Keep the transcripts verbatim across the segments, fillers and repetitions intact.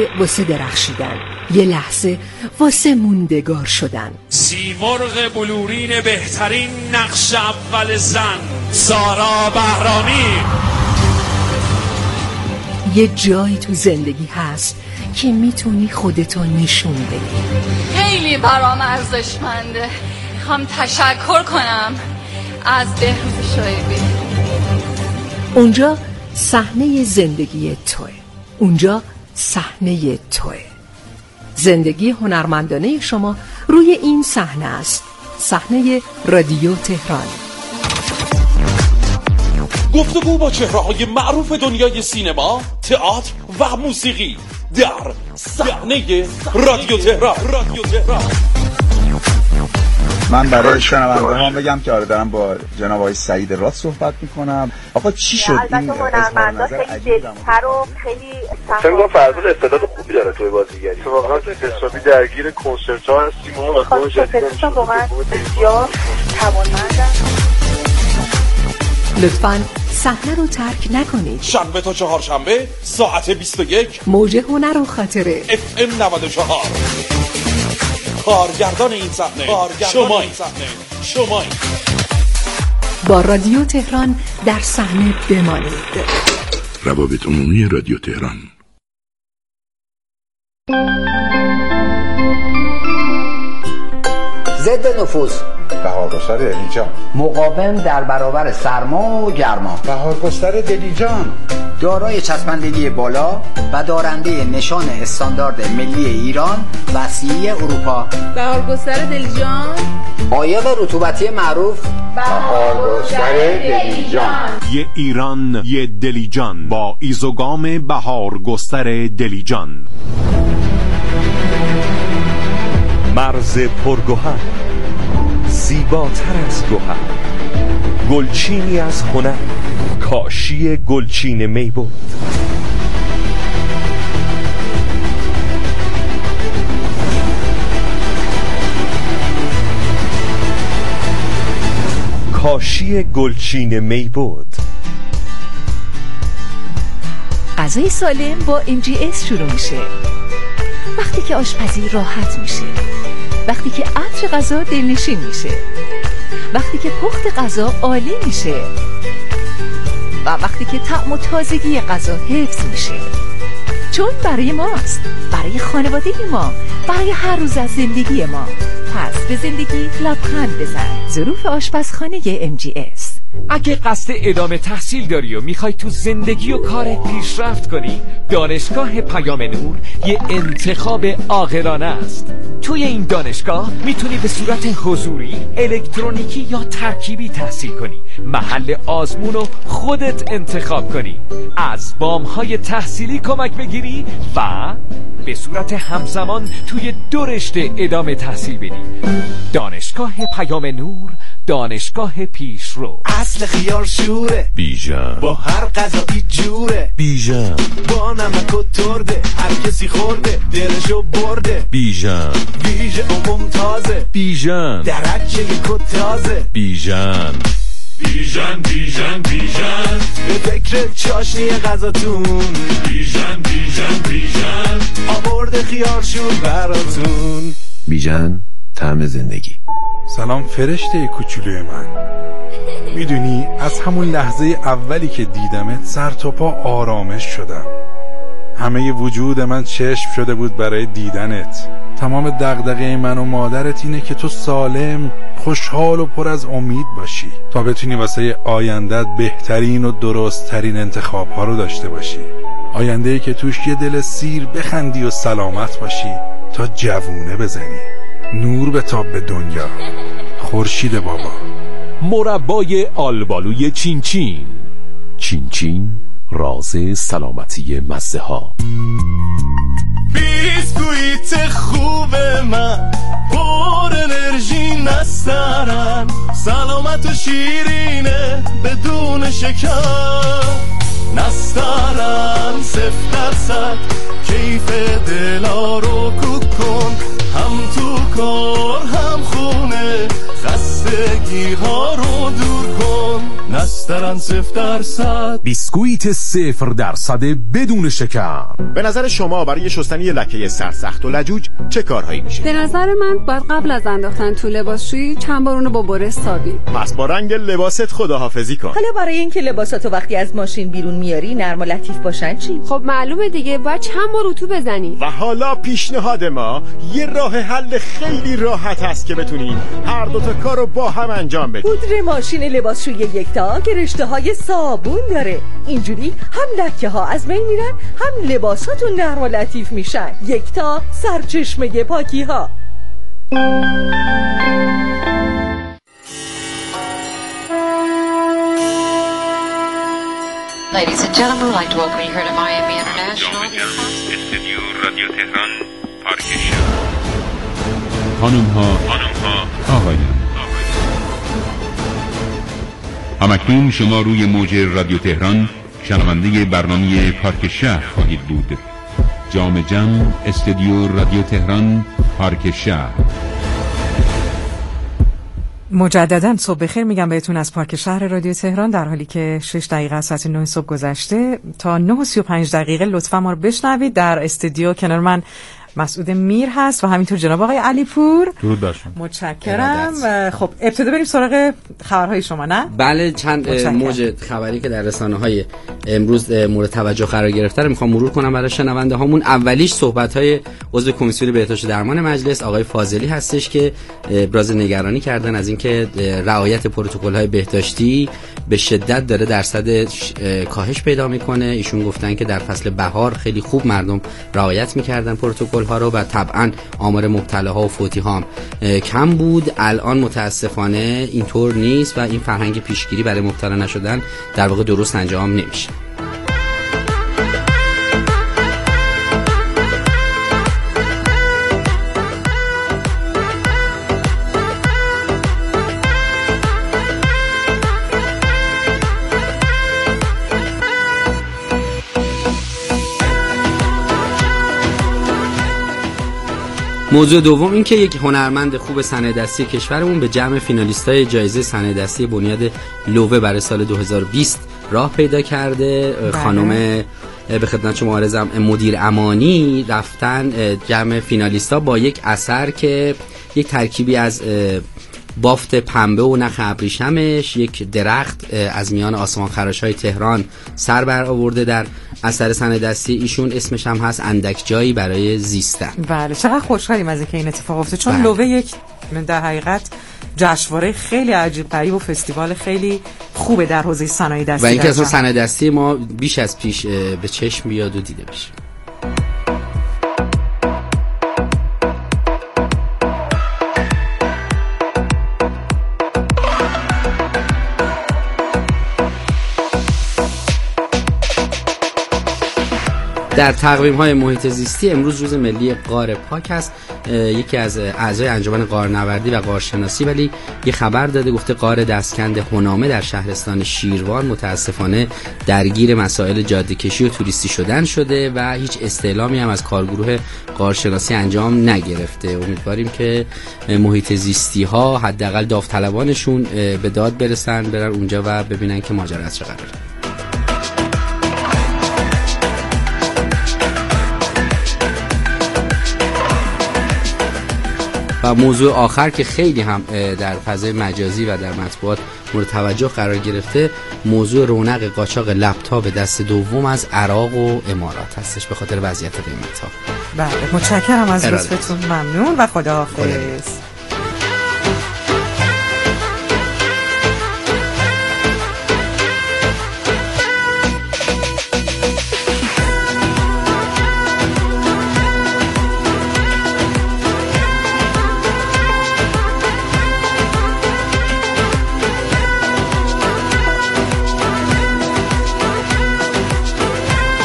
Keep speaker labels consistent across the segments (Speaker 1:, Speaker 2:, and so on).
Speaker 1: واسه درخشیدن، یه لحظه واسه موندگار شدن.
Speaker 2: سیمرغ بلورین بهترین نقش اول زن، سارا بهرامی.
Speaker 1: یه جایی تو زندگی هست که میتونی خودتو نشون بدی.
Speaker 3: خیلی برام ارزشمنده. میخوام تشکر کنم از بهروز شایبی.
Speaker 1: اونجا صحنه زندگی توئه، اونجا صحنه توئه. زندگی هنرمندانه شما روی این صحنه است. صحنه رادیو تهران.
Speaker 4: گفتگو با چهره‌های معروف دنیای سینما، تئاتر و موسیقی در صحنه رادیو تهران. رادیو تهران.
Speaker 5: من برای شنوندگان بگم که آره دارم با جناب آقای سعید راد صحبت میکنم. آقا چی شد این
Speaker 6: هنرمندا خیلی دلتر و خیلی
Speaker 7: فکر کنم فرزاد استعداد خوبی داره توی بازیگری. واقعا حسابی درگیر کنسرت‌ها هستیم و خودش
Speaker 6: خیلی واقعا بسیار توانمندن.
Speaker 1: لطفاً صحنه رو ترک نکنید.
Speaker 4: شنبه تا چهارشنبه ساعت بیست و یک
Speaker 1: موج هنر و خاطره
Speaker 4: اف ام نود و چهار. کارگردان این صحنه شما این صحنه شما این.
Speaker 1: با رادیو تهران در صحنه بمانید.
Speaker 8: روابط عمومی رادیو تهران.
Speaker 9: ضد نفوذ،
Speaker 5: بهارگستر دلیجان،
Speaker 9: مقاوم در برابر سرما و گرما،
Speaker 5: بهارگستر دلیجان،
Speaker 9: دارای چسبندگی بالا و دارنده نشان استاندارد ملی ایران و سی اروپا.
Speaker 10: بهارگستر دلیجان،
Speaker 9: عایق رطوبتی معروف
Speaker 5: بهارگستر دلیجان.
Speaker 11: یه ایران یه دلیجان با ایزوگام بهارگستر دلیجان.
Speaker 12: مرز پرگوهر، زیباتر از گوهر، گلچینی از هنر، کاشی گلچین میبود. کاشی گلچین میبود.
Speaker 13: غذای سالم با ام جی اس شروع میشه. وقتی که آشپزی راحت میشه، وقتی که عطر غذا دلنشین میشه، وقتی که پخت غذا عالی میشه و وقتی که طعم و تازگی غذا حفظ میشه. چون برای ماست، برای خانواده ما، برای هر روز از زندگی ما. پس به زندگی لبخند بزن. ظروف آشپزخانه ام جی اس.
Speaker 2: اگه قصد ادامه تحصیل داری و میخوای تو زندگی و کارت پیشرفت کنی، دانشگاه پیام نور یه انتخاب عاقلانه است. توی این دانشگاه میتونی به صورت حضوری، الکترونیکی یا ترکیبی تحصیل کنی. محل آزمون رو خودت انتخاب کنی، از وام‌های تحصیلی کمک بگیری و به صورت همزمان توی دو رشته ادامه تحصیل بدی. دانشگاه پیام نور، دانشگاه پیشرو.
Speaker 14: اصل خیار شوره
Speaker 11: بیژن،
Speaker 14: با هر غذایی جوره
Speaker 11: بیژن،
Speaker 14: با نمک و ترده، هر کسی خورده دلشو برده.
Speaker 11: بیژن،
Speaker 14: ویژه و ممتازه،
Speaker 11: بیژن،
Speaker 14: درجه کتازه.
Speaker 11: بیژن،
Speaker 2: بیژن بیژن بیژن،
Speaker 14: به فکر چاشنی غذاتون.
Speaker 2: بیژن بیژن بیژن،
Speaker 14: آورده خیار شور براتون.
Speaker 15: بیژن، طعم زندگی.
Speaker 16: سلام فرشته کوچولوی من. میدونی از همون لحظه اولی که دیدمت سر تا پا آرامش شدم. همه وجود من چشم شده بود برای دیدنت. تمام دغدغه من و مادرت اینه که تو سالم، خوشحال و پر از امید باشی تا بتونی واسه آیندت بهترین و درستترین انتخاب ها رو داشته باشی. آینده‌ای که توش یه دل سیر بخندی و سلامت باشی تا جوونه بزنی. نور به تاب به دنیا. خورشید بابا.
Speaker 11: مربای آلبالوی چین چین. چین چین، راز سلامتی مزه ها.
Speaker 14: بیسکویت خوب من، پر انرژی نسترن، سلامت و شیرینه بدون شکر. نسترن صفر درصد، کیف دلا رو کوک کن. هم تو کار هم خونه، خستگی ها رو دور کن. نسترن بسترن صفر درصد.
Speaker 11: بیسکویت صفر درصد بدون شکر.
Speaker 17: به نظر شما برای شستن یه لکه سرسخت و لجوج چه کارهایی میشه؟
Speaker 10: به نظر من باید قبل از انداختن تو لباسشویی چند بار اونو با بره سابی.
Speaker 17: پس با رنگ لباست خداحافظی کن.
Speaker 18: حالا برای اینکه لباساتو وقتی از ماشین بیرون میاری نرم و لطیف باشن چی؟
Speaker 10: خب معلومه دیگه، باید چند بار اتو بزنی.
Speaker 17: و حالا پیشنهاد ما یه راه حل خیلی راحت هست که بتونین هر دو تا کارو با هم انجام بدید.
Speaker 18: پودر ماشین لباسشویی یکتا که رشته های صابون داره. اینجوری هم لکه ها از بین میرن، هم لباساتون نرم و لطیف میشن. یکتا، سرچشمه پاکی ها.
Speaker 19: Ladies and gentlemen, we'd like to welcome you here to Miami International.
Speaker 8: استودیو رادیو تهران پارک شهر. خانم ها آقایان، همکنون شما روی موج رادیو تهران شنونده برنامه پارک شهر خواهید بود. جام جم استودیو رادیو تهران پارک شهر.
Speaker 20: مجددا صبح بخیر میگم بهتون از پارک شهر رادیو تهران، در حالی که شش دقیقه از ساعت نه صبح گذشته. تا نه و سی و پنج دقیقه لطفا ما رو بشنوید. در استودیو کنار من مسعود میر هست و همینطور جناب آقای علی پور.
Speaker 21: درود بر شما.
Speaker 20: متشکرم. خب ابتدا بریم سراغ خبرهای شما. نه
Speaker 22: بله، چند موج خبری که در رسانه‌های امروز مورد توجه قرار گرفته رو میخوام مرور کنم برای شنونده هامون. اولیش صحبت‌های عضو کمیسیون بهداشت و درمان مجلس آقای فاضلی هستش که ابراز نگرانی کردن از اینکه رعایت پروتکل‌های بهداشتی به شدت داره درصد کاهش پیدا میکنه. ایشون گفتن که در فصل بهار خیلی خوب مردم رعایت میکردن پروتکل ها رو و طبعا آمار مبتلاها و فوتی ها کم بود. الان متاسفانه اینطور نیست و این فرهنگ پیشگیری برای مبتلا نشدن در واقع درست انجام نمیشه. موضوع دوم این که یک هنرمند خوب صنایع دستی کشورمون به جمع فینالیستای جایزه صنایع دستی بنیاد لووه برای سال دو هزار و بیست راه پیدا کرده. خانم به خدمت شما عرضم مدیر امانی رفتن جمع فینالیستا با یک اثر که یک ترکیبی از بافت پنبه و نخ ابریشمش، یک درخت از میان آسمان خراش‌های تهران سر بر آورده در اثر صنایع دستی ایشون. اسمش هم هست اندک جایی برای زیستن.
Speaker 20: بله، چقدر خوشحالیم از اینکه این اتفاق افتاد، چون لووه یک در حقیقت جشنواره خیلی عجیب غریب و فستیوال خیلی خوبه در حوزه صنایع دستی
Speaker 22: و اینکه اصلا صنایع دستی ما بیش از پیش به چشم بیاد و دیده بشه. در تقویم‌های محیط زیستی امروز روز ملی غار پاک است. یکی از اعضای انجمن غارنوردی و غارشناسی ولی یه خبر داده، گفته غار دستکند هنامه در شهرستان شیروان متاسفانه درگیر مسائل جاده‌کشی و توریستی شدن شده و هیچ استعلامی هم از کارگروه غارشناسی انجام نگرفته. امیدواریم که محیط زیستی ها حداقل داوطلبانشون به داد برسن، برن اونجا و ببینن که ماجرا از چه قراره. و موضوع آخر که خیلی هم در فضای مجازی و در مطبوعات مورد توجه قرار گرفته، موضوع رونق قاچاق لپتاپ دست دوم از عراق و امارات هستش به خاطر وضعیت قیمت‌ها.
Speaker 20: بله، متشکرم از لطفتون، ممنون و خداحافظ.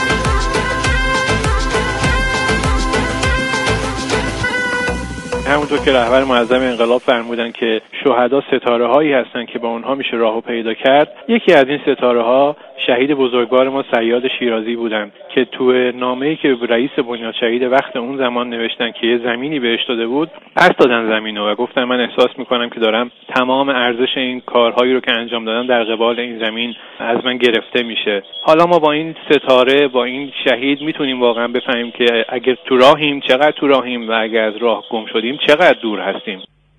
Speaker 7: همونجا
Speaker 3: همونطور که رهبر معظم انقلاب فرمودن که شهدا ستاره هایی هستن که با اونها میشه راهو پیدا کرد. یکی از این ستاره ها شهید بزرگوار ما صیاد شیرازی بودن که تو نامه‌ای که رئیس بنیاد شهید وقت اون زمان نوشتن که یه زمینی بهش داده بود، پس دادن زمینو و گفتن من احساس میکنم که دارم تمام ارزش این کارهایی رو که انجام دادم در قبال این زمین از من گرفته میشه. حالا ما با این ستاره، با این شهید میتونیم واقعا بفهمیم که اگر تو راهیم چقدر تو راهیم و اگر از راه گم شدیم چقدر دور هستیم.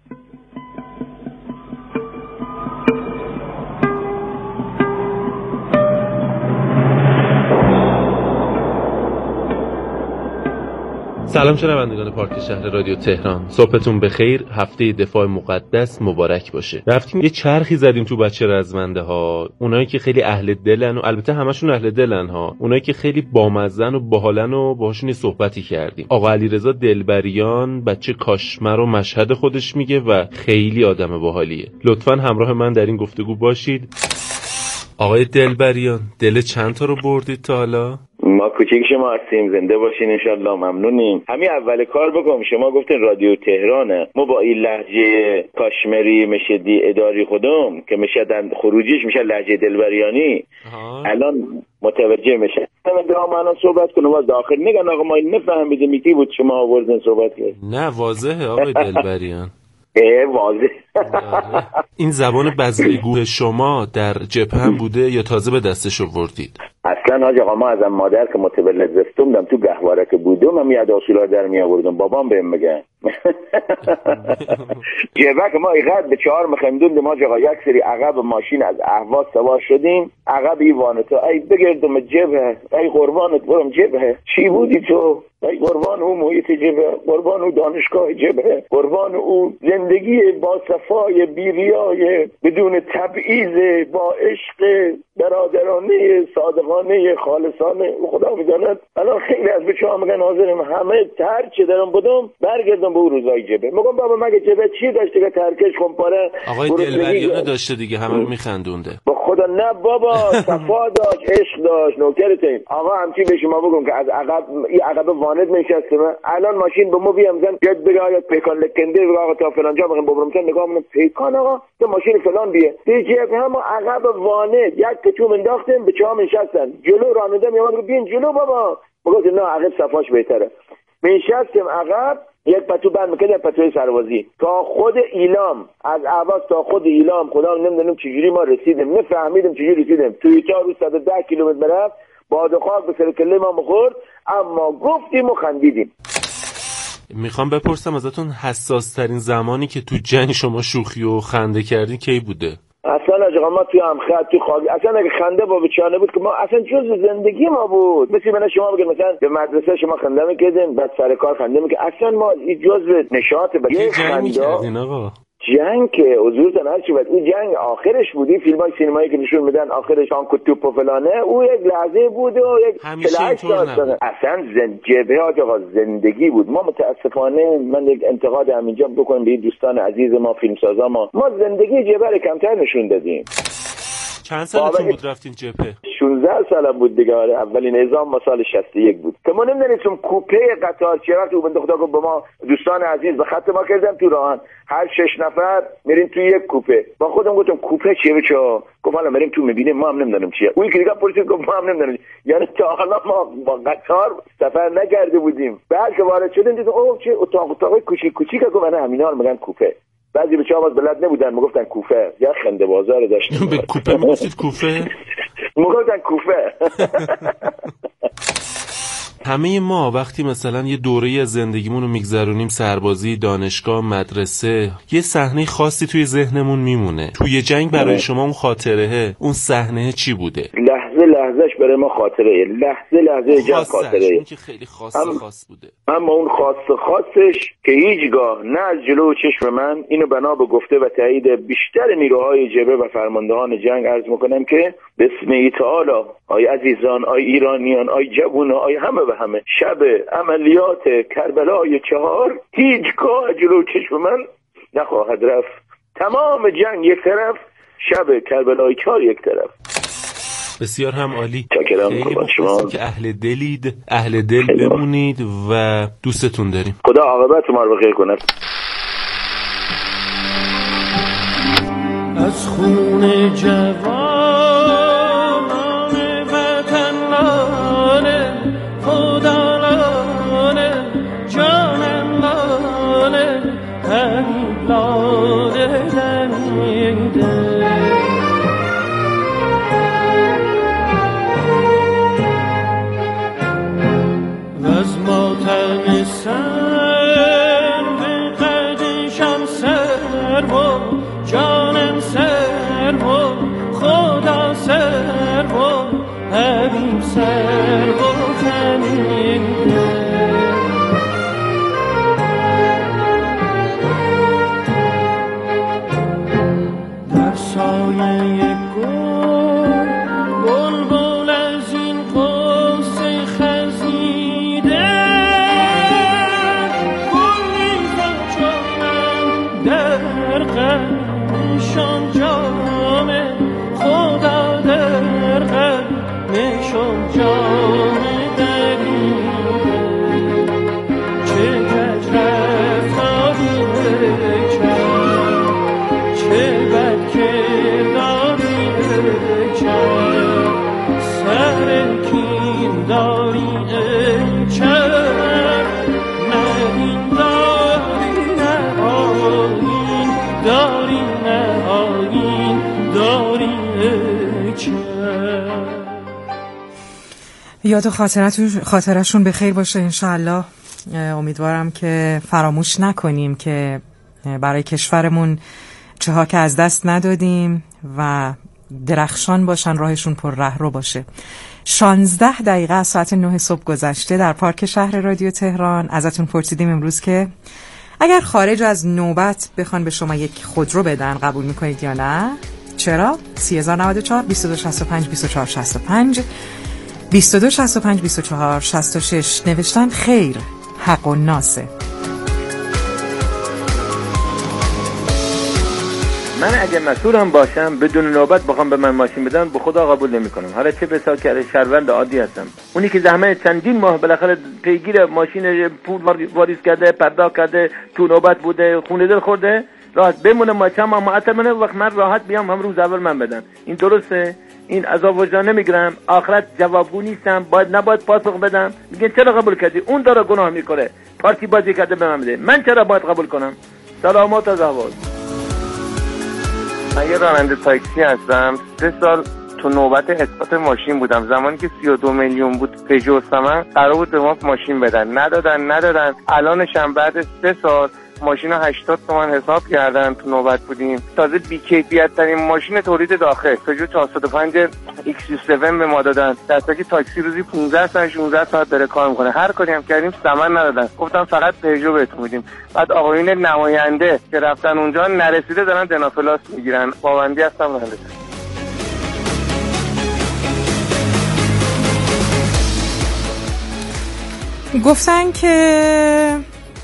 Speaker 21: سلام شنوندگان پارک شهر رادیو تهران، صبحتون بخیر. هفته دفاع مقدس مبارک باشه. رفتیم یه چرخی زدیم تو بچه رزمنده ها، اونایی که خیلی اهل دلن و البته همشون اهل دلن ها، اونایی که خیلی بامزن و باحالن و باهاشون یه صحبتی کردیم. آقا علیرضا دلبریان بچه کاشمر و مشهد خودش میگه و خیلی آدم باحالیه. لطفاً همراه من در این گفتگو باشید. آقای دلبریان، دل چند تا رو بردید تا حالا؟
Speaker 23: ما کوچیک شما هستیم، زنده باشین انشالله. ممنونیم. همین اول کار بگم، شما گفتین رادیو تهرانه، ما با این لهجه کاشمری مشدی اداری خودم که مشدن خروجیش میشه لهجه دلبریانی، الان متوجه میشه. من دامانا صحبت کنم و داخل نگن آقا ما نفهمیدیم میگی بود شما آوردن صحبت کرد.
Speaker 21: نه واضحه آقای دلبریان.
Speaker 23: اه واضح.
Speaker 21: این زبان بزرگگوی شما در جبهه بوده یا تازه به دستش آوردید؟
Speaker 23: اصلا حاج آقا ما از مادر که متولد زفتم تو گهواره که بودم هم یاد اصولا در می آوردم، بابام بهم میگه جبهه که ما اینقدر به چهار مخندوندیم حاج آقا، یک سری عقب ماشین از اهواز سوار شدیم، عقب ایوانتا ای بگردم جبهه، ای قربانت برم جبهه، چی بودی تو؟ ای قربان اون محیط جبهه، قربان اون دانشگاه جبهه، قربان اون زندگی با صفای بیریای بدون تبعیض، با عشق برادرانه صادقانه خالصانه. خدا میداند الان خیلی از بچه‌ها میگن حاضرم همه هر چی دارم بدم برگردم به اون روزای جبهه. میگم بابا مگه جبهه چی داشته که ترکش خمپاره
Speaker 21: آقای دلبریان داشته دیگه، همه رو میخندونده.
Speaker 23: با خدا نه بابا، صفا داشت، عشق داشت، نوکرتین. آقا همچی به شما بگم که از عقب این عقب وانت میشستم، الان ماشین به ما بیام زن یاد بگه آیا پیکان لکنده بگه آقا تا فلان جا بگم ببرم تن نگاه منم پیکان آقا تو ماشین فلان بیه دیگه هم عقب وانت یک کچو انداختیم به چهام نشستن، جلو راننده میاد میگه بین جلو بابا، میگه نه عقب صفاش بهتره. نشستیم عقب، یک پتو بند میکنه، پتوی سربازی تا خود ایلام، از اهواز تا خود ایلام خدا نمیدونم چجوری ما رسیدیم، نفهمیدم چجوری رسیدیم. توی چهار روز صد و ده کیلومتر برفت، باد و خاک به سر کله ما بخورد، اما گفتیم و خندیدیم.
Speaker 21: میخوام بپرسم ازتون حساس ترین زمانی که تو جنگ شما شوخی و خنده کردین کی بوده؟
Speaker 23: اصلا آقا ما توی هم خط تو خاک، اصلا اگه خنده با بچانه بود که ما اصلا جز زندگی ما بود. مثل من شما بگید مثلا به مدرسه شما خنده میکردین، بعد سر کار خنده میکرد، اصلا ما جز نشاط بچه
Speaker 21: خنده آقا.
Speaker 23: جنگ که حضورتون هرچی باید این جنگ آخرش بودی، فیلم های سینمایی که نشون میدن آخرش تانک و توپ و فلانه، او یک لحظه بود و یک چهل ساعت اصلا زن... جبهه آقا زندگی بود. ما متاسفانه من یک انتقاد همینجا بکنم به این دوستان عزیز ما فیلمسازا، ما ما زندگی جبهه کمتر نشون دادیم.
Speaker 21: چند سالتون بود رفتین جبهه؟
Speaker 23: شانزده سالم بود دیگه. اولین نظام ما سال شصت و یک بود که ما نمیدونستم کوپه قطار چیه. وقتی بنده خدا گفت به ما دوستان عزیز به خط ما کردن تو راهن هر شش نفر میریم تو یک کوپه. با خودم گفتم کوپه چیه بچا؟ گفت حالا میریم تو میبینیم، ما هم نمیدونم چیه. اون یکی دیگه پرسید گفت ما هم نمیدونم. یعنی تا حالا ما با قطار سفر نکرده بودیم. بعد که وارد شدیم دیدم اوه چه اتاق اتاق کوچیک کوچیکه که من همینا رو میگن کوپه. بعضی بچه‌ها باز بلد نبودن میگفتن کوفه، یا خنده بازار داشتن.
Speaker 21: به کوپه میگفتید کوفه؟
Speaker 23: میگفتن کوفه.
Speaker 21: همه ما وقتی مثلا یه دوره‌ای از زندگیمون رو میگذرونیم، سربازی، دانشگاه، مدرسه، یه صحنه خاصی توی ذهنمون میمونه. توی جنگ برای شما اون خاطره، اون صحنه چی بوده؟
Speaker 23: لحظه لحظهش برای ما خاطره، لحظه لحظه جنگ خاطره.
Speaker 21: اون که خیلی خاص هم... خاص بوده.
Speaker 23: اما اون خاص خاصش که هیچگاه نه از جلو چشم من اینو بنا به گفته و تایید بیشتر نیروهای جبهه و فرماندهان جنگ عرض میکنم که بسم تعالی آی عزیزان، آی ایرانیان، آی جوونا، آی همه و همه، شب عملیات کربلای چهار هیچگاه جلو چشم من نخواهد رفت. تمام جنگ یک طرف، شب کربلای چهار یک طرف.
Speaker 21: بسیار هم عالی.
Speaker 23: خیلی
Speaker 21: مخلصیم که اهل دلید، اهل دل بمونید و دوستتون داریم.
Speaker 23: خدا عاقبت ما رو بخیر کنه.
Speaker 14: از خون جوانان وطن لاله خدا لاله جانم لاله همین لاله دمیده و از ماتم سر به قدشم سر و جانم سر و خدا سر و همین سر و تمیده در سایه گل بلبل از این قوس خزیده گل میزن جانم در قدشان جامه خدا در قدشان جامه دریده چه کج رفتاری بکن چه بد کرداری بکن سر کین داری اچر نه این داری نه آین داری نه آین داری اچر.
Speaker 20: یاد و خاطرشون به خیر باشه انشاءالله. امیدوارم که فراموش نکنیم که برای کشورمون چه ها که از دست ندادیم و درخشان باشن، راهشون پر رهرو باشه. شانزده دقیقه از ساعت نه صبح گذشته در پارک شهر رادیو تهران. ازتون پرسیدیم امروز که اگر خارج از نوبت بخوان به شما یک خودرو بدن قبول میکنید یا نه؟ چرا؟ سی هزار و نود و چهار بیست و دو شصت و پنج بیست و چهار شصت و پنج بیست و دو شصت و پنج بیست و چهار شصت و شش نوشتن خیر حق و ناسه.
Speaker 1: من اگه مسئولم باشم بدون نوبت بخوام به من ماشین بدن به خدا قبول نمی‌کنم. حالا چه بسا که شهروند عادی هستم، اونی که زحمت چندین ماه بالاخره پیگیر ماشین پول واریز کرده، پرداخت کرده، تو نوبت بوده، خونه دل خورده، راحت بمونه ما چند ماه معطل منه وقت من راحت بیام هم روز اول من بدن. این درسته؟ این عذاب وجدان نمیگیرم، آخرت جوابگو نیستم، باید نباید پاسخ بدم. میگن چرا قبول کردی؟ اون داره گناه میکنه، پارتی بازی کرده به من بده، من چرا باید قبول کنم؟ سلامات از احوال.
Speaker 4: من یه راننده تاکسی هستم. سه سال تو نوبت اثبات ماشین بودم. زمانی که سی و دو میلیون بود پژو ثمن قرار بود به ما ماشین بدن، ندادن ندادن الانش هم بعد سه سال ماشین ها هشتاد تومن حساب کردن. تو نوبت بودیم. تازه بی‌کیفیت ترین ماشین تولید داخل پژو چهارصد و پنج ایکس یو هفت به ما دادن، در حالی که تاکسی روزی پانزده ساعت شانزده ساعت داره کار میکنه. هر کاری هم کردیم ثمن ندادن، گفتم فقط پژو بهتون میدیم. بعد آقایون نماینده که رفتن اونجا نرسیده دارن دنافلاس میگیرن. پابندی هستم مهندس.
Speaker 20: گفتن که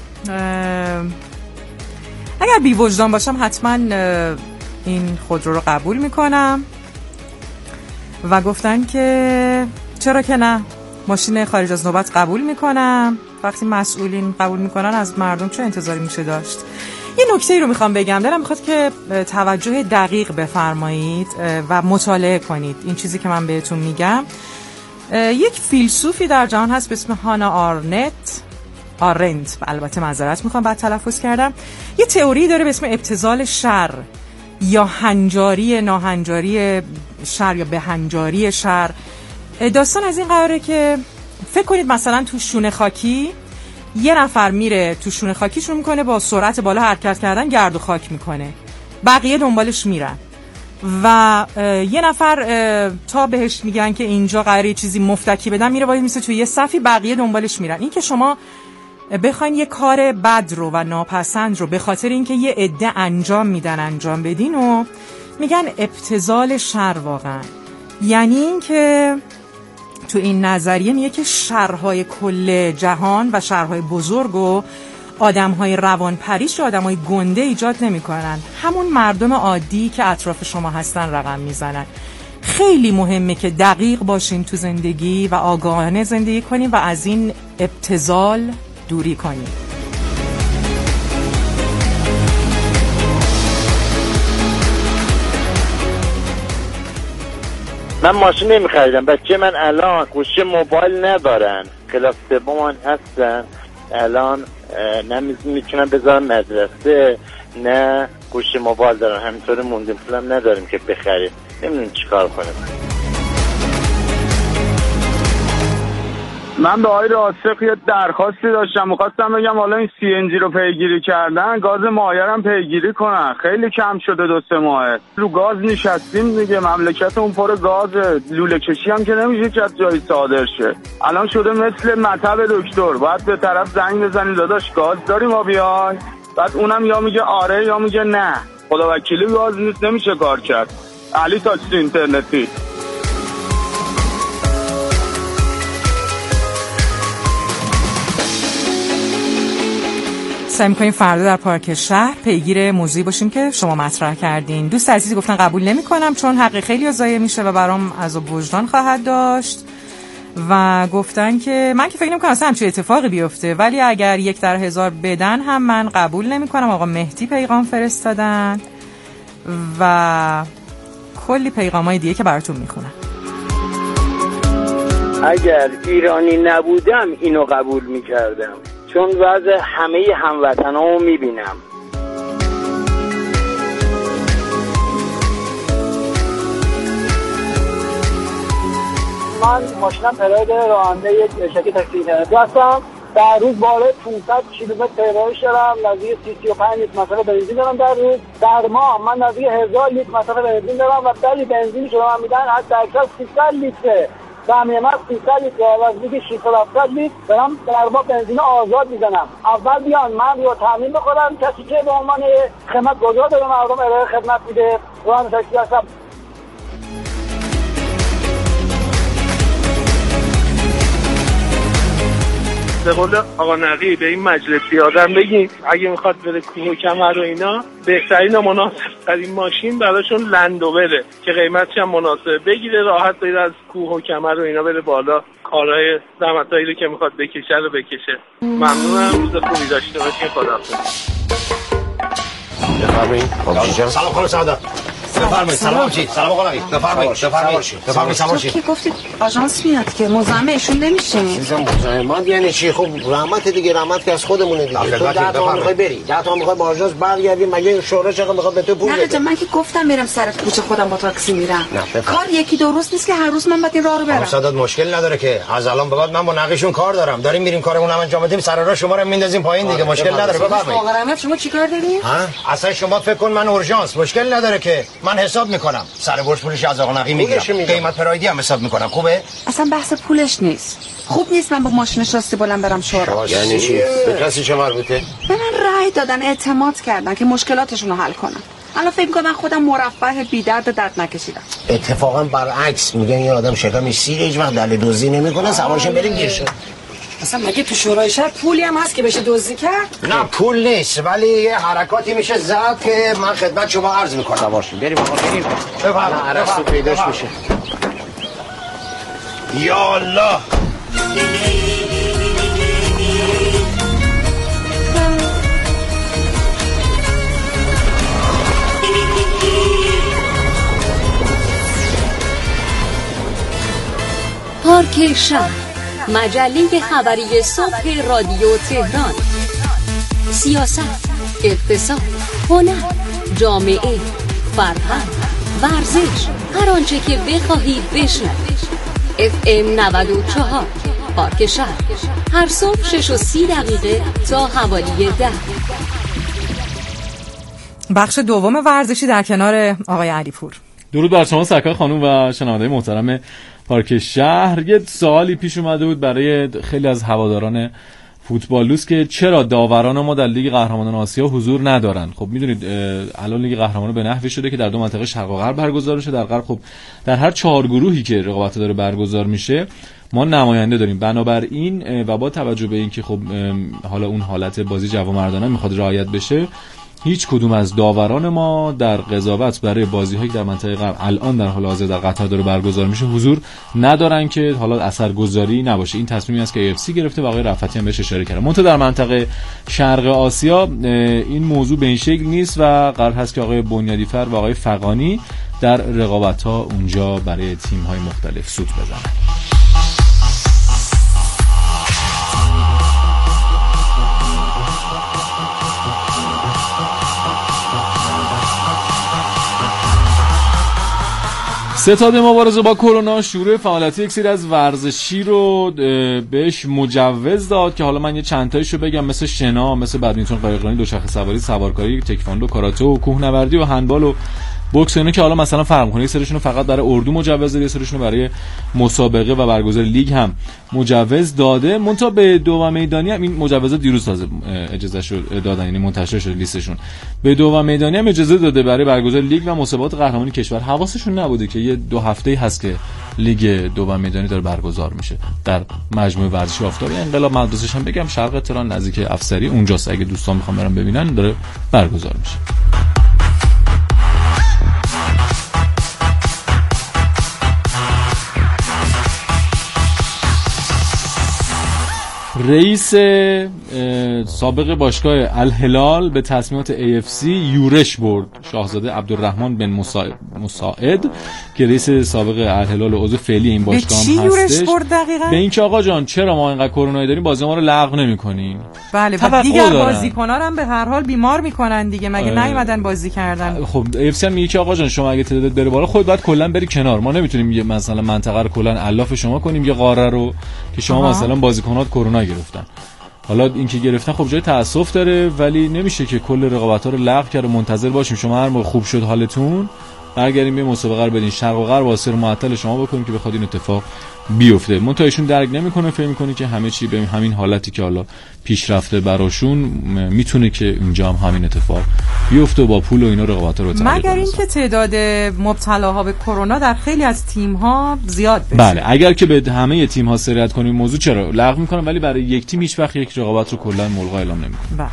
Speaker 20: اگر بی وجدان باشم حتما این خودرو رو قبول میکنم و گفتن که چرا که نه، ماشین خارج از نوبت قبول میکنم. وقتی مسئولین قبول میکنن از مردم چه انتظاری میشه داشت؟ یه نکته ای رو میخوام بگم، دلم میخواد که توجه دقیق بفرمایید و مطالعه کنید این چیزی که من بهتون میگم. یک فیلسوفی در جهان هست به اسم هانا آرنت آرنت البته معذرت میخوام بعد تلفظ کردم. یه تئوری داره به اسم ابتذال شر یا هنجاری ناهنجاری شر یا بهنجاری شر. داستان از این قراره که فکر کنید مثلا تو شونه خاکی یه نفر میره تو شونه خاکی شروع میکنه با سرعت بالا حرکت کردن گرد و خاک میکنه، بقیه دنبالش میرن و یه نفر تا بهش میگن که اینجا قراره چیزی مفتکی بدن میره وای میسه توی یه صفی، بقیه دنبالش میرن. این که شما بخواین یه کار بد رو و ناپسند رو به خاطر اینکه یه عده انجام میدن انجام بدین و میگن ابتذال شر. واقعا یعنی این که تو این نظریه میگه که شرهای کل جهان و شرهای بزرگ و آدمهای روانپریش و آدمهای گنده ایجاد نمی کنن، همون مردم عادی که اطراف شما هستن رقم میزنن. خیلی مهمه که دقیق باشیم تو زندگی و آگاهانه زندگی کنیم و از این ابتذال دوری کنیم.
Speaker 5: من ماشین نمیخریدم، بچه من الان گوشی موبایل ندارن، کلاس سوم هستن، الان نه میتونن بذارن مدرسه نه گوشی موبایل دارن، همینطوری موندیم، پولم نداریم که بخریم، نمیدونیم چیکار کنیم.
Speaker 6: من به آقای راسخ یه درخواستی داشتم، می‌خواستم بگم حالا این سی ان جی رو پیگیری کردن، گاز مایرم پیگیری کنن، خیلی کم شده دو سه ماهه، رو گاز نشستیم دیگه، مملکتمون پر گازه، لوله کشی هم که نمیشه که از جایی صادر شه، الان شده مثل مطب دکتر، باید به طرف زنگ بزنی داداش گاز داریم ما بیای، بعد اونم یا میگه آره یا میگه نه، خدا وکیلی گاز نیست نمیشه کار کرد. علی تاکسی اینترنتی.
Speaker 20: سعی می‌کنیم فردا در پارک شهر پیگیر موضوعی باشیم که شما مطرح کردین. دوست عزیزی گفتن قبول نمی‌کنم چون حق خیلی ضایع میشه و برام عذاب وجدان خواهد داشت و گفتن که من که فکر نمی‌کنم اصلا همچین اتفاقی بیفته، ولی اگر یک در هزار بدن هم من قبول نمی‌کنم. آقا مهدی پیغام فرستادن و کلی پیغامای دیگه که براتون میخونم.
Speaker 5: اگر ایرانی نبودم اینو قبول میکردم، چون وضع همه هموطنامو میبینم.
Speaker 9: من ماشینم پراید راننده یک شرکت تاکسی اینترنتی هستم. در روز بالای پانصد کیلومتر پیدایش دارم، نزدیک سی سی و پنج لیتر مصرف بنزین دارم در روز. در ماه من نزدیک هزار لیتر مصرف بنزین دارم و دلی بنزینی که من میدن حتی اکثر سیصد لیتره. سهمیه من سیصد لیتر و نزدیک ششصد و هفتاد لیتر دارم در ماه بنزین آزاد میزنم. اول بیان من رو تامین بکنم، کسی که به عنوان خدمتگزار داره مردم ارائه خدمت میده راننده تاکسی هستم.
Speaker 3: به قول آقا نقی به این مجلسی آدم بگیم اگه میخواد بره کوه و کمر و اینا، بهترین و مناسب ترین ماشین براشون لندوره که قیمتش هم مناسبه، بگیره راحت بره از کوه و کمر و اینا بره بالا، کارهای زحمتایی رو که میخواد بکشه رو بکشه. ممنونم، روز خوبی داشته باشین. خداحافظ.
Speaker 24: بفرمایید. خب جان سلام خانم سعادت. بفرمایید. سلام چی؟ سلام آقا نقی. بفرمایید. بفرمایید. بفرمایید. سلام چی؟
Speaker 25: که گفتید آژانس میاد که مزاحم ایشون نمیشه.
Speaker 24: چیزا مزاحم یعنی چی؟ خب رحمت دیگه، رحمت که از خودمونه دیگه. تو ده تا میخوای بری، ده تا میخوای با آژانس برگردی، مگه شورا چقدر میخواد به تو پول بده؟
Speaker 25: نه من که گفتم میرم سر کوچه خودم با تاکسی میرم. کار یکی دو روز نیست که هر روز من باید این راه رو برم.
Speaker 24: سعادت مشکل نداره که از الان به بعد من با نقیشون کار دارم، داریم میریم کارمون هم انجام بدیم، سر راه شما رو میندازیم پایین دیگه، مشکل نداره. بفرمایید.
Speaker 25: آقا رحمت شما چیکار دارین؟
Speaker 24: ها؟ اصلا شما فکر کن من اورژانس، مشکل نداره که من حساب میکنم، سر برج پولش از آقا نقی میگیرم، قیمت پرایدی هم حساب میکنم. خوبه؟
Speaker 25: اصلا بحث پولش نیست. خوب نیست من با ماشینش راستی بلند برم شورا.
Speaker 24: یعنی چی؟ به کسی چه مربوطه؟
Speaker 25: به من رأی دادن، اعتماد کردن که مشکلاتشون رو حل کنم. الان فکر می‌کنم خودم مرفه بی درد درد نکشیدم.
Speaker 24: اتفاقا برعکس، میگن این آدم شکمش سیره، هیچ وقت دل دزدی نمیکنه، سوارش بریم گیرشه.
Speaker 25: اصلا مگه تو شورای شهر پولی هم هست که بشه دزدی کرد؟
Speaker 24: نه پول نیست، ولی یه حرکاتی میشه زد که من خدمت شما عرض میکنم. سوارشیم بریم آقا بریم. بفرمایید. عرض پیداش میشه. یا الله.
Speaker 26: پارک شهر، مجله خبری صبح رادیو تهران. سیاست، اقتصاد، هنر، جامعه، فرهنگ، ورزش، هر آنچه که بخواهید بشنوید. اف ام نود و چهار پارک شهر، هر صبح شش و سی دقیقه تا حوالی ده.
Speaker 20: بخش دوم ورزشی در کنار آقای علیپور.
Speaker 27: درود بر شما سرکار خانوم و شنونده محترم پارک شهر. یه سوالی پیش اومده بود برای خیلی از هواداران فوتبالوس که چرا داوران ما در لیگ قهرمانان آسیا حضور ندارن. خب میدونید الان لیگ قهرمانان به نحوی شده که در دو منطقه شرق و غرب برگزار میشه. در غرب خب در هر چهار گروهی که رقابت داره برگزار میشه ما نماینده داریم. بنابراین و با توجه به اینکه خب حالا اون حالت بازی جوانمردانه میخواد رعایت بشه، هیچ کدوم از داوران ما در قضاوت برای بازی‌هایی در منطقه غرب الان در حال حاضر در قطر داره برگزار میشه حضور ندارن که حالا اثرگذاری نباشه. این تصمیمی است که ای اف سی گرفته و آقای رفعتی هم بهش اشاره کرده. منتها در منطقه شرق آسیا این موضوع به این شکل نیست و قرار هست که آقای بنیادیفر و آقای فغانی در رقابت‌ها اونجا برای تیم‌های مختلف سود بزنن. ستاد مبارزه با کرونا شروع فعالیت یک سری از ورزشی رو بهش مجوز داد که حالا من یه چند تایشو بگم، مثل شنا، مثل بدمینتون، قایقرانی، دوچرخه سواری، سوارکاری، تکواندو، کاراته و کوهنوردی و هندبال و بوکس، اینا که حالا مثلا فرق می‌کنه، یه سریشون رو فقط برای اردو مجوز داده، یه سریشون رو برای مسابقه و برگزاری لیگ هم مجوز داده. منتها به دو میدانی هم این مجوزات دیروز تازه اجازه شد دادن، یعنی منتشر شد لیستشون. به دو میدانی هم اجازه داده برای برگزاری لیگ و مسابقات قهرمانی کشور. حواسشون نبوده که یه دو هفته‌ای هست که لیگ دو میدانی داره برگزار میشه در مجموعه ورزشی آفتابی انقلاب. مدرسه‌ش هم بگم شرق تهران نزدیک افسری اونجاست، اگه دوستان میخوام برن ببینن داره برگزار میشه. رئیس سابق باشگاه الهلال به تصمیمات ای اف سی یورش برد. شاهزاده عبدالرحمن بن مساعد که رئیس سابق الهلال و عضو فعلی این باشگاه هم هستش،
Speaker 20: یورش برد دقیقاً؟
Speaker 27: به اینکه آقا جان چرا ما اینقدر کرونایی داریم بازی ما رو لغو نمی‌کنین؟
Speaker 20: بله، و دیگر بازیکن‌ها هم به هر حال بیمار می‌کنن دیگه، مگه نیومدن بازی کردن؟
Speaker 27: خب ای اف سی هم میگه که آقا جان شما اگه تعداد بره بالا خود باید کلا بری کنار، ما نمیتونیم یه مثلا منطقه رو کلا الاف شما کنیم، یه قاره رو که شما آها. مثلا بازیکنات کرونا گرفتن. حالا این که گرفتن خب جای تأسف داره، ولی نمیشه که کل رقابت‌ها رو لغو کرد و منتظر باشیم شما هر موقع خوب شد حالتون برگردیم به مسابقه رو بدین شرق و غرب واسه معطل شما بکنیم که بخواد این اتفاق بیفته. منتها ایشون درک نمیکنه، فکر میکنه که همه چی به همین حالتی که حالا پیشرفته براشون میتونه که اینجا هم همین اتفاق بیفته و با پول و اینا رقابت‌ها رو تعریف
Speaker 20: مگر اینکه تعداد مبتلاها به کرونا در خیلی از تیم‌ها زیاد بشه.
Speaker 27: بله، اگر که به همه تیم‌ها سریعت کنیم موضوع چرا لغو میکنن، ولی برای یک تیم هیچ وقت یک رقابت رو کلا ملغا اعلام نمیکنه.
Speaker 20: بله.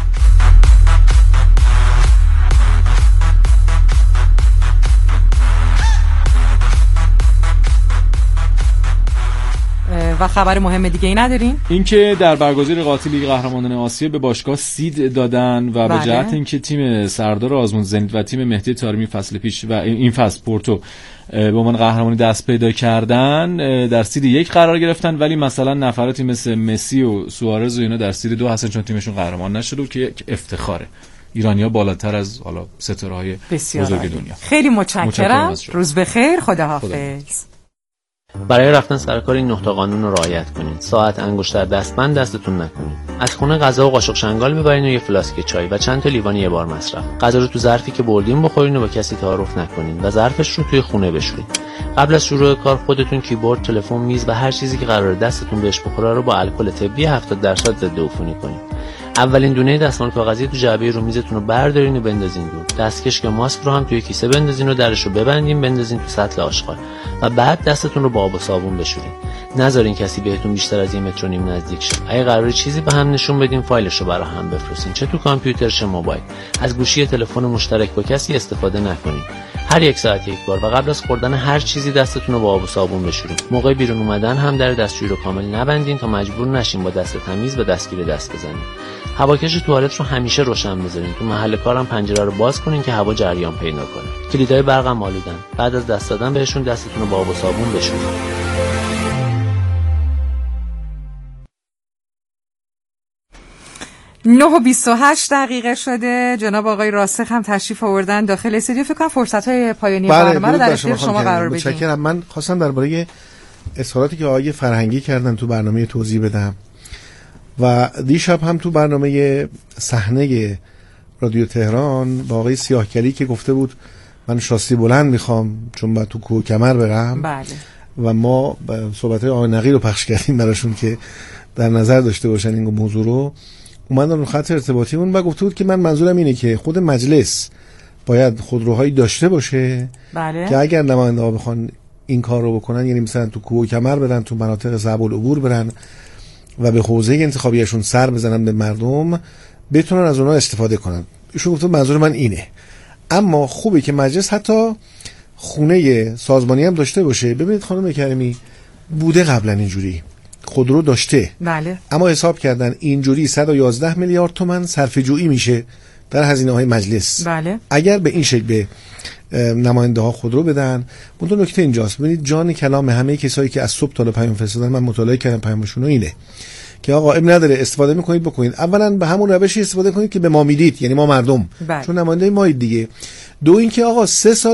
Speaker 20: و خبر مهم دیگه ای ندارین؟
Speaker 27: اینکه در برگزاری رقابت لیگ قهرمانان آسیا به باشگاه سید دادن و بله. به جهت اینکه تیم سردار آزمون زنید و تیم مهدی طارمی فصل پیش و این فصل پورتو به عنوان قهرمانی دست پیدا کردن در سید یک قرار گرفتن، ولی مثلا نفراتی مثل مسی و سوارز و اینا در سید دو هستن چون تیمشون قهرمان نشد و که یک افتخاره. ایرانی‌ها بالاتر از حالا ستاره‌های بزرگ دنیا.
Speaker 20: خیلی متشکرم. روز بخیر، خداحافظ. خدا.
Speaker 21: برای رفتن سر کار این نقطه قانون رو رعایت کنید. ساعت انگشتر دستبند دستتون نکنید. از خونه غذا و قاشق شنگال ببرین و یه فلاسک چای و چند تا لیوان یه بار مصرف. غذا رو تو ظرفی که بردین بخورین و با کسی تعارف نکنین و ظرفش رو توی خونه بشورین. قبل از شروع کار خودتون کیبورد، تلفن، میز و هر چیزی که قراره دستتون بهش بخوره رو با الکل طبی هفتاد درصد ضد عفونی کنین. اولین دونه دستمال کاغذی تو جعبه رو میزتون رو بردارین و بندازین دور. دستکش یا ماسک رو هم توی کیسه بندازین و درش رو ببندین، بندازین تو سطل آشغال و بعد دستتون رو با آب و صابون بشورین. نذارین کسی بهتون بیشتر از یه متر و نیم نزدیک شه. اگه قراره چیزی به هم نشون بدین فایلش رو برای هم بفرستین، چه تو کامپیوتر چه موبایل. از گوشی تلفن مشترک با کسی استفاده نکنین. هر یک ساعت یک بار و قبل از خوردن هر چیزی دستتون رو با آب و صابون بشورین. موقع بیرون اومدن هم در دستشویی رو کامل نبندین تا مجبور نشین با دست تمیز به دستگیر دست بزنین. هواکش توالت رو همیشه روشن بذارین. تو محل کارم پنجره رو باز کنین که هوا جریان پیدا کنه. کلیدای برقم آلودن. بعد از دست دادن بهشون دستتون رو با آب و صابون بشورین.
Speaker 20: نه و بیست و هشت دقیقه شده. جناب آقای راسخ هم تشریف آوردن داخل استودیو. فکر کنم فرصت‌های پایانی برنامه رو در اختیار شما قرار بدیم.
Speaker 2: متشکرم. من خواستم درباره اظهاراتی که آقای فرهنگی کردن تو برنامه توضیح بدم و دیشب هم تو برنامه صحنه رادیو تهران با آقای سیاهکلی که گفته بود من شاسی بلند میخوام چون باید تو کوه کمر برم.
Speaker 20: بله.
Speaker 2: و ما صحبت‌های آقای نقی رو پخش کردیم براشون که در نظر داشته باشن این موضوع رو. اومدن رو خط ارتباطیمون و گفته بود که من منظورم اینه که خود مجلس باید خودروهایی داشته باشه.
Speaker 20: بله.
Speaker 2: که اگر نماینده‌ها بخوان این کار رو بکنن، یعنی مثلا تو کوه کمر برن، تو مناطق صعب العبور برن و به حوزه انتخابیشون سر بزنن به مردم، بتونن از اونها استفاده کنن. ایشون گفت منظور من اینه. اما خوبه که مجلس حتی خونه سازمانی هم داشته باشه. ببینید خانم کریمی، بوده قبلا اینجوری خودرو داشته.
Speaker 20: بله.
Speaker 2: اما حساب کردن اینجوری صد و یازده میلیارد تومان صرفه جویی میشه در هزینه های مجلس.
Speaker 20: بله.
Speaker 2: اگر به این شکل به نماینده ها خودرو بدن، منتها نکته اینجاست، ببینید جان کلام همه کسایی که از صبح تا پیام فرستادن، من مطالعه کردم پیامشون و اینه که آقا اب نداره استفاده میکنید بکنید. اولا به همون روشی استفاده کنید که به ما میدید، یعنی ما مردم،
Speaker 20: بله.
Speaker 2: چون نماینده مایید دیگه. دو اینکه آقا سه سال